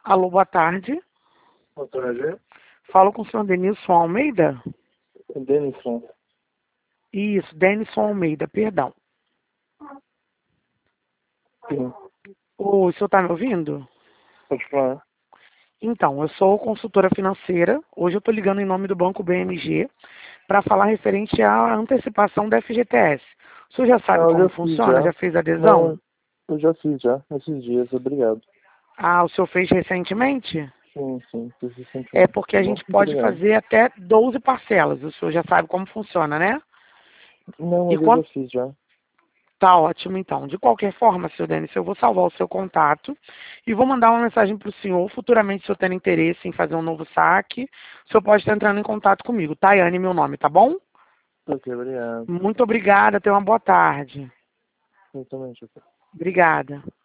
Alô, boa tarde. Boa tarde. Falo com o senhor Denilson Almeida? Denison. Isso, Denison Almeida, perdão. Sim. O senhor está me ouvindo? Pode falar. Então, eu sou consultora financeira. Hoje eu estou ligando em nome do Banco BMG para falar referente à antecipação da FGTS. O senhor já sabe Eu como já fiz funciona? já. Já fez adesão? Não, eu já fiz já, esses dias, obrigado. Ah, o senhor fez recentemente? Sim, fiz É recentemente. porque Tá a bom? gente Muito pode obrigado. fazer até 12 parcelas. O senhor já sabe como funciona, né? Não, E mas eu já quando fiz já. Tá ótimo, então. De qualquer forma, senhor Denis, eu vou salvar o seu contato e vou mandar uma mensagem para o senhor. Futuramente, se o senhor tem interesse em fazer um novo saque, o senhor pode estar entrando em contato comigo. Tayane, meu nome, tá bom? Ok, obrigado. Muito obrigada. Tenha uma boa tarde. Eu também, tchau. Obrigada.